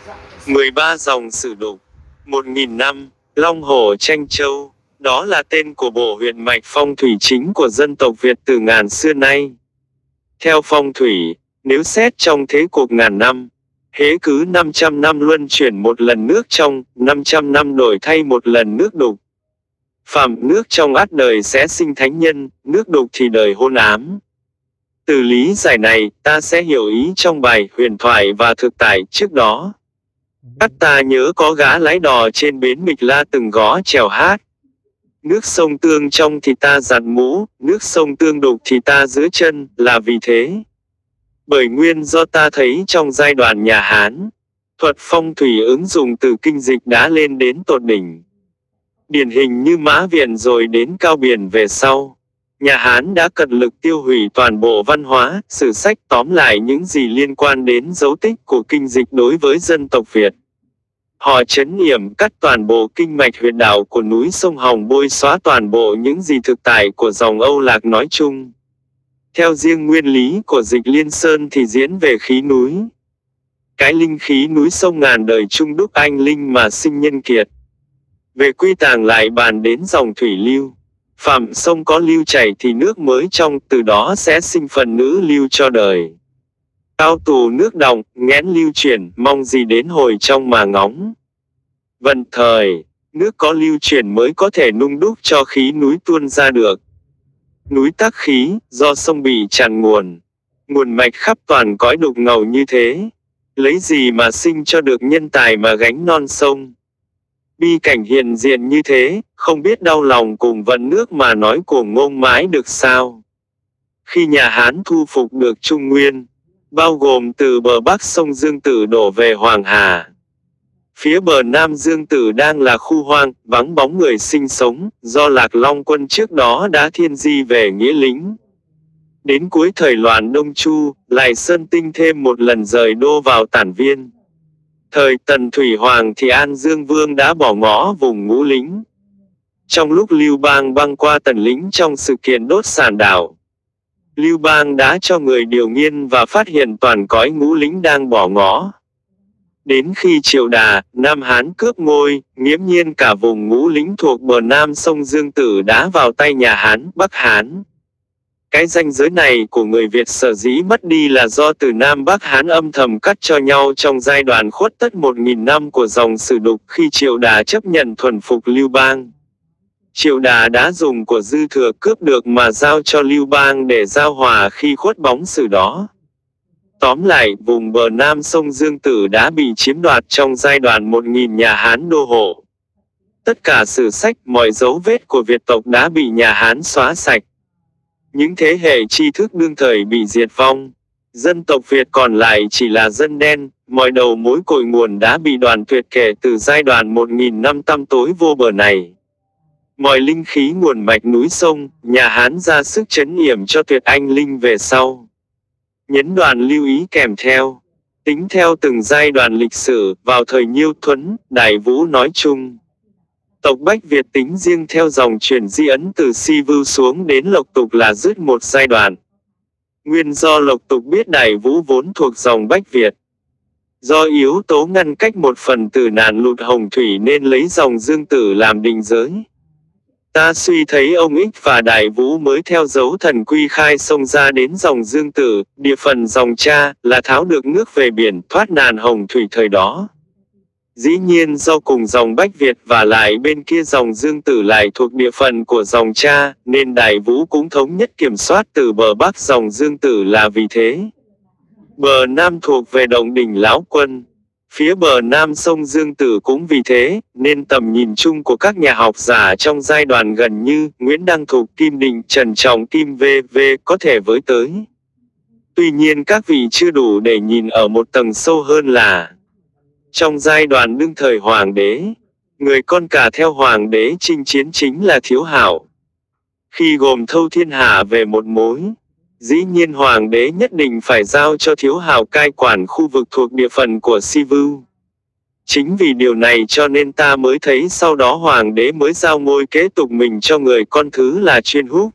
13 dòng sử đục. 1000 năm, Long Hổ tranh châu. Đó là tên của bộ huyệt mạch phong thủy chính của dân tộc Việt từ ngàn xưa nay. Theo phong thủy, nếu xét trong thế cuộc ngàn năm, hễ cứ 500 năm luân chuyển một lần nước trong, 500 năm đổi thay một lần nước đục. Phàm nước trong ắt đời sẽ sinh thánh nhân, nước đục thì đời hôn ám. Từ lý giải này, ta sẽ hiểu ý trong bài huyền thoại và thực tại trước đó. Các ta nhớ có gã lái đò trên bến Mịch La từng gõ chèo hát. Nước sông tương trong thì ta giặt mũ, nước sông tương đục thì ta rửa chân, là vì thế. Bởi nguyên do ta thấy trong giai đoạn nhà Hán, thuật phong thủy ứng dụng từ kinh dịch đã lên đến tột đỉnh. Điển hình như Mã Viện rồi đến Cao Biền về sau. Nhà Hán đã cật lực tiêu hủy toàn bộ văn hóa, sử sách tóm lại những gì liên quan đến dấu tích của kinh dịch đối với dân tộc Việt. Họ trấn yểm cắt toàn bộ kinh mạch huyệt đạo của núi sông Hồng, bôi xóa toàn bộ những gì thực tại của dòng Âu Lạc nói chung. Theo riêng nguyên lý của Dịch Liên Sơn thì diễn về khí núi. Cái linh khí núi sông ngàn đời trung đúc anh linh mà sinh nhân kiệt. Về quy tàng lại bàn đến dòng thủy lưu. Phàm sông có lưu chảy thì nước mới trong, từ đó sẽ sinh phần nữ lưu cho đời. Cao tù nước đọng, nghẽn lưu chuyển, mong gì đến hồi trong mà ngóng. Vận thời, nước có lưu chuyển mới có thể nung đúc cho khí núi tuôn ra được. Núi tắc khí, do sông bị tràn nguồn. Nguồn mạch khắp toàn cõi đục ngầu như thế. Lấy gì mà sinh cho được nhân tài mà gánh non sông. Bi cảnh hiện diện như thế, không biết đau lòng cùng vận nước mà nói cuồng ngôn mãi được sao. Khi nhà Hán thu phục được Trung Nguyên, bao gồm từ bờ bắc sông Dương Tử đổ về Hoàng Hà. Phía bờ nam Dương Tử đang là khu hoang, vắng bóng người sinh sống, do Lạc Long quân trước đó đã thiên di về nghĩa lính. Đến cuối thời loạn Đông Chu, lại Sơn Tinh thêm một lần rời đô vào Tản Viên. Thời Tần Thủy Hoàng thì An Dương Vương đã bỏ ngõ vùng Ngũ Lĩnh. Trong lúc Lưu Bang băng qua Tần Lĩnh trong sự kiện đốt sản đảo, Lưu Bang đã cho người điều nghiên và phát hiện toàn cõi Ngũ Lĩnh đang bỏ ngõ. Đến khi Triệu Đà, Nam Hán cướp ngôi, nghiễm nhiên cả vùng Ngũ Lĩnh thuộc bờ nam sông Dương Tử đã vào tay nhà Hán, Bắc Hán. Cái ranh giới này của người Việt sở dĩ mất đi là do từ Nam Bắc Hán âm thầm cắt cho nhau trong giai đoạn khuất tất 1000 năm của dòng sử đục khi Triệu Đà chấp nhận thuần phục Lưu Bang. Triệu Đà đã dùng của dư thừa cướp được mà giao cho Lưu Bang để giao hòa khi khuất bóng sử đó. Tóm lại, vùng bờ nam sông Dương Tử đã bị chiếm đoạt trong giai đoạn 1000 nhà Hán đô hộ. Tất cả sử sách, mọi dấu vết của Việt tộc đã bị nhà Hán xóa sạch. Những thế hệ tri thức đương thời bị diệt vong. Dân tộc Việt còn lại chỉ là dân đen, mọi đầu mối cội nguồn đã bị đoạn tuyệt kể từ giai đoạn 1000 năm tăm tối vô bờ này. Mọi linh khí nguồn mạch núi sông, nhà Hán ra sức trấn yểm cho tuyệt anh linh về sau. Nhấn đoạn lưu ý kèm theo. Tính theo từng giai đoạn lịch sử, vào thời Nhiêu Thuấn, Đại Vũ nói chung. Tộc Bách Việt tính riêng theo dòng truyền di ấn từ Si Vưu xuống đến Lộc Tục là dứt một giai đoạn. Nguyên do Lộc Tục biết Đại Vũ vốn thuộc dòng Bách Việt. Do yếu tố ngăn cách một phần từ nạn lụt hồng thủy nên lấy dòng Dương Tử làm định giới. Ta suy thấy ông Ích và Đại Vũ mới theo dấu thần Quy Khai xông ra đến dòng Dương Tử, địa phận dòng Cha, là tháo được nước về biển, thoát nạn hồng thủy thời đó. Dĩ nhiên do cùng dòng Bách Việt và lại bên kia dòng Dương Tử lại thuộc địa phận của dòng Cha, nên Đại Vũ cũng thống nhất kiểm soát từ bờ bắc dòng Dương Tử là vì thế. Bờ nam thuộc về Động Đỉnh Lão Quân. Phía bờ nam sông Dương Tử cũng vì thế, nên tầm nhìn chung của các nhà học giả trong giai đoạn gần như Nguyễn Đăng Thục, Kim Định, Trần Trọng, Kim V.V. có thể với tới. Tuy nhiên các vị chưa đủ để nhìn ở một tầng sâu hơn là trong giai đoạn đương thời Hoàng đế, người con cả theo Hoàng đế chinh chiến chính là Thiếu Hạo. Khi gồm thâu thiên hạ về một mối, dĩ nhiên Hoàng đế nhất định phải giao cho Thiếu Hạo cai quản khu vực thuộc địa phận của Si Vưu. Chính vì điều này cho nên ta mới thấy sau đó Hoàng đế mới giao ngôi kế tục mình cho người con thứ là Chuyên Húc.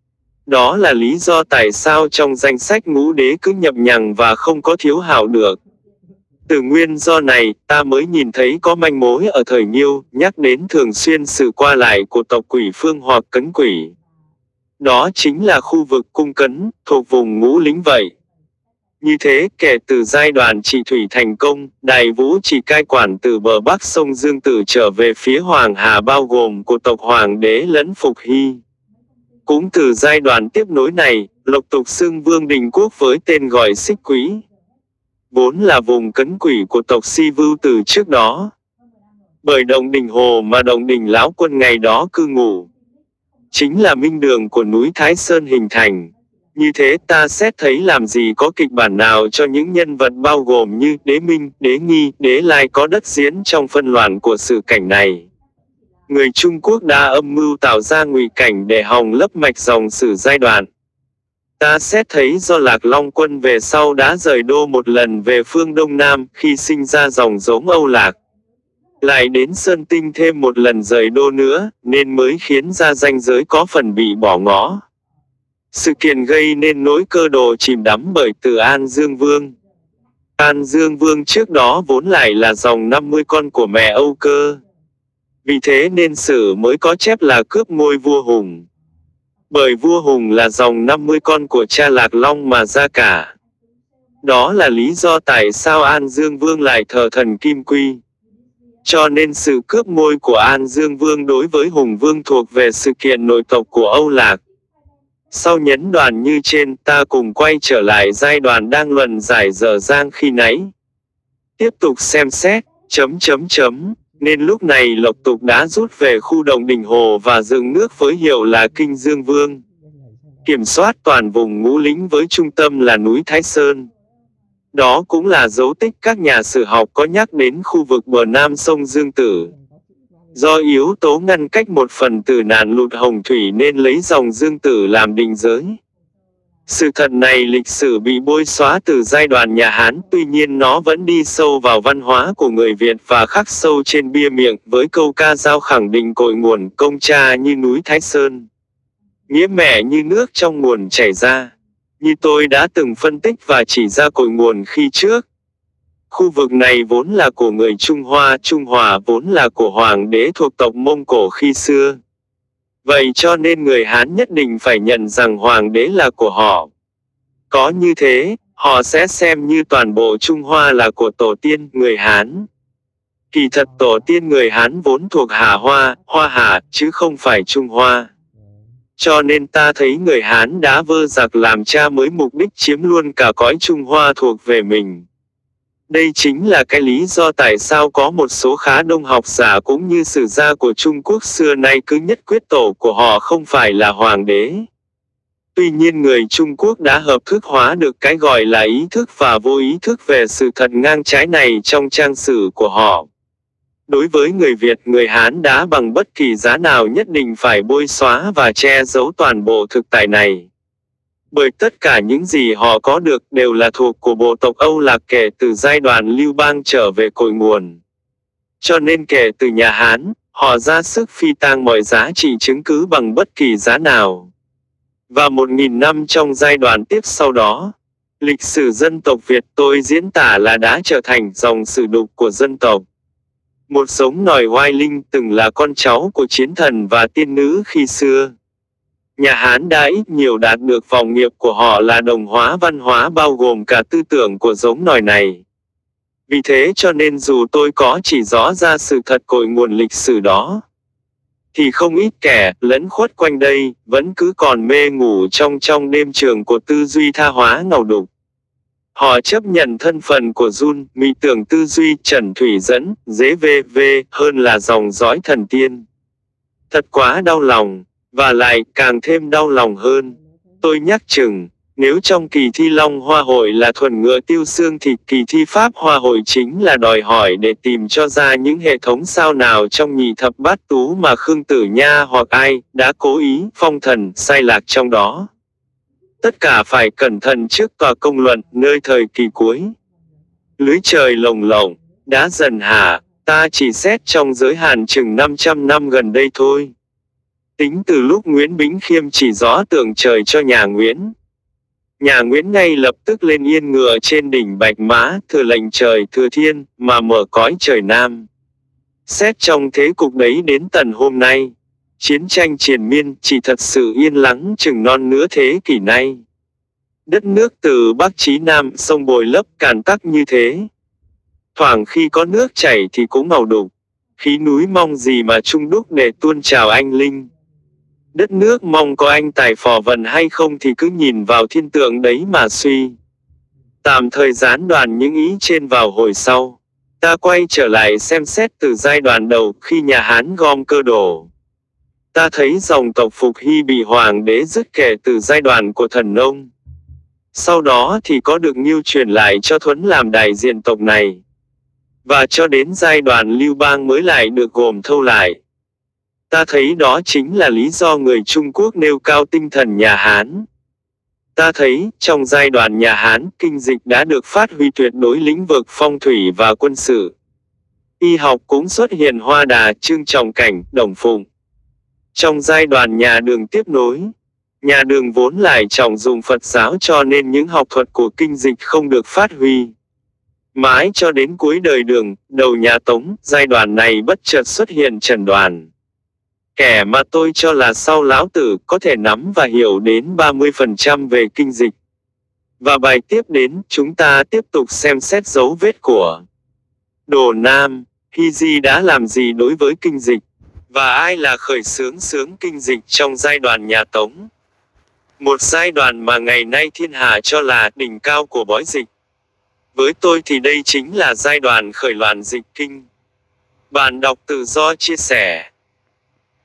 Đó là lý do tại sao trong danh sách ngũ đế cứ nhập nhằng và không có Thiếu Hạo được. Từ nguyên do này, ta mới nhìn thấy có manh mối ở thời Nhiêu, nhắc đến thường xuyên sự qua lại của tộc Quỷ Phương hoặc Cấn Quỷ. Đó chính là khu vực Cung Cấn, thuộc vùng Ngũ Lĩnh vậy. Như thế, kể từ giai đoạn trị thủy thành công, Đại Vũ chỉ cai quản từ bờ bắc sông Dương Tử trở về phía Hoàng Hà bao gồm của tộc Hoàng đế lẫn Phục Hy. Cũng từ giai đoạn tiếp nối này, lộc tục xưng Vương Đình Quốc với tên gọi Xích Quý. Vốn là vùng cấn quỷ của tộc Si Vưu từ trước đó. Bởi động đỉnh hồ mà động đỉnh lão quân ngày đó cư ngụ, chính là minh đường của núi Thái Sơn hình thành. Như thế ta xét thấy làm gì có kịch bản nào cho những nhân vật bao gồm như Đế Minh, Đế Nghi, Đế Lai có đất diễn trong phân loạn của sự cảnh này. Người Trung Quốc đã âm mưu tạo ra ngụy cảnh để hòng lấp mạch dòng sử giai đoạn. Ta xét thấy do Lạc Long Quân về sau đã rời đô một lần về phương Đông Nam khi sinh ra dòng giống Âu Lạc. Lại đến Sơn Tinh thêm một lần rời đô nữa, nên mới khiến ra ranh giới có phần bị bỏ ngỏ. Sự kiện gây nên nỗi cơ đồ chìm đắm bởi từ An Dương Vương. An Dương Vương trước đó vốn lại là dòng 50 con của mẹ Âu Cơ. Vì thế nên sử mới có chép là cướp ngôi vua Hùng. Bởi vua Hùng là dòng 50 con của cha Lạc Long mà ra cả. Đó là lý do tại sao An Dương Vương lại thờ thần Kim Quy. Cho nên sự cướp ngôi của An Dương Vương đối với Hùng Vương thuộc về sự kiện nội tộc của Âu Lạc. Sau nhấn đoạn như trên, ta cùng quay trở lại giai đoạn đang luận giải dở dang khi nãy. Tiếp tục xem xét, nên lúc này Lộc Tục đã rút về khu động đỉnh hồ và dựng nước với hiệu là Kinh Dương Vương. Kiểm soát toàn vùng Ngũ Lĩnh với trung tâm là núi Thái Sơn. Đó cũng là dấu tích các nhà sử học có nhắc đến khu vực bờ nam sông Dương Tử. Do yếu tố ngăn cách một phần từ nạn lụt hồng thủy nên lấy dòng Dương Tử làm định giới. Sự thật này lịch sử bị bôi xóa từ giai đoạn nhà Hán, tuy nhiên nó vẫn đi sâu vào văn hóa của người Việt và khắc sâu trên bia miệng với câu ca dao khẳng định cội nguồn công cha như núi Thái Sơn. Nghĩa mẹ như nước trong nguồn chảy ra. Như tôi đã từng phân tích và chỉ ra cội nguồn khi trước. Khu vực này vốn là của người Trung Hoa, Trung Hòa vốn là của hoàng đế thuộc tộc Mông Cổ khi xưa. Vậy cho nên người Hán nhất định phải nhận rằng hoàng đế là của họ. Có như thế, họ sẽ xem như toàn bộ Trung Hoa là của tổ tiên người Hán. Kỳ thật tổ tiên người Hán vốn thuộc Hà Hoa, Hoa Hà, chứ không phải Trung Hoa. Cho nên ta thấy người Hán đã vơ giặc làm cha mới mục đích chiếm luôn cả cõi Trung Hoa thuộc về mình. Đây chính là cái lý do tại sao có một số khá đông học giả cũng như sử gia của Trung Quốc xưa nay cứ nhất quyết tổ của họ không phải là hoàng đế. Tuy nhiên người Trung Quốc đã hợp thức hóa được cái gọi là ý thức và vô ý thức về sự thật ngang trái này trong trang sử của họ. Đối với người Việt, người Hán đã bằng bất kỳ giá nào nhất định phải bôi xóa và che giấu toàn bộ thực tại này. Bởi tất cả những gì họ có được đều là thuộc của bộ tộc Âu Lạc kể từ giai đoạn Lưu Bang trở về cội nguồn. Cho nên kể từ nhà Hán, họ ra sức phi tang mọi giá trị chứng cứ bằng bất kỳ giá nào. Và 1000 năm trong giai đoạn tiếp sau đó, lịch sử dân tộc Việt tôi diễn tả là đã trở thành dòng sử đục của dân tộc. Một giống nòi oai linh từng là con cháu của chiến thần và tiên nữ khi xưa. Nhà Hán đã ít nhiều đạt được vòng nghiệp của họ là đồng hóa văn hóa bao gồm cả tư tưởng của giống nòi này. Vì thế cho nên dù tôi có chỉ rõ ra sự thật cội nguồn lịch sử đó, thì không ít kẻ lẫn khuất quanh đây vẫn cứ còn mê ngủ trong đêm trường của tư duy tha hóa ngầu đục. Họ chấp nhận thân phận của Jun, mị tưởng tư duy Trần Thủy Dẫn, dế v hơn là dòng dõi thần tiên. Thật quá đau lòng, và lại càng thêm đau lòng hơn. Tôi nhắc chừng, nếu trong kỳ thi Long Hoa Hội là thuần ngựa tiêu xương thì kỳ thi Pháp Hoa Hội chính là đòi hỏi để tìm cho ra những hệ thống sao nào trong nhị thập bát tú mà Khương Tử Nha hoặc ai đã cố ý phong thần sai lạc trong đó. Tất cả phải cẩn thận trước tòa công luận nơi thời kỳ cuối. Lưới trời lồng lộng, đã dần hạ, ta chỉ xét trong giới hạn chừng 500 năm gần đây thôi. Tính từ lúc Nguyễn Bính Khiêm chỉ rõ tượng trời cho nhà Nguyễn. Nhà Nguyễn ngay lập tức lên yên ngựa trên đỉnh Bạch Mã, thừa lệnh trời thừa thiên, mà mở cõi trời Nam. Xét trong thế cục đấy đến tận hôm nay, chiến tranh triền miên chỉ thật sự yên lắng chừng non nửa thế kỷ nay. Đất nước từ Bắc chí Nam sông bồi lấp càn tắc như thế. Thoảng khi có nước chảy thì cũng màu đục, khí núi mong gì mà chung đúc để tuôn trào anh linh. Đất nước mong có anh tài phò vận hay không thì cứ nhìn vào thiên tượng đấy mà suy. Tạm thời gián đoạn những ý trên vào hồi sau. Ta quay trở lại xem xét từ giai đoạn đầu khi nhà Hán gom cơ đồ. Ta thấy dòng tộc Phục Hy bị hoàng đế dứt kể từ giai đoạn của Thần Nông. Sau đó thì có được Ngưu truyền lại cho Thuấn làm đại diện tộc này. Và cho đến giai đoạn Lưu Bang mới lại được gồm thâu lại. Ta thấy đó chính là lý do người Trung Quốc nêu cao tinh thần nhà Hán. Ta thấy, trong giai đoạn nhà Hán, kinh dịch đã được phát huy tuyệt đối lĩnh vực phong thủy và quân sự. Y học cũng xuất hiện Hoa Đà, Trương Trọng Cảnh, Đồng Phụng. Trong giai đoạn nhà Đường tiếp nối, nhà Đường vốn lại trọng dụng Phật giáo cho nên những học thuật của kinh dịch không được phát huy. Mãi cho đến cuối đời Đường, đầu nhà Tống, giai đoạn này bất chợt xuất hiện Trần Đoàn. Kẻ mà tôi cho là sau Lão Tử có thể nắm và hiểu đến 30% về kinh dịch. Và bài tiếp đến, chúng ta tiếp tục xem xét dấu vết của Đồ Nam, Hy Di đã làm gì đối với kinh dịch, và ai là khởi xướng kinh dịch trong giai đoạn nhà Tống. Một giai đoạn mà ngày nay thiên hạ cho là đỉnh cao của bói dịch. Với tôi thì đây chính là giai đoạn khởi loạn dịch kinh. Bạn đọc tự do chia sẻ.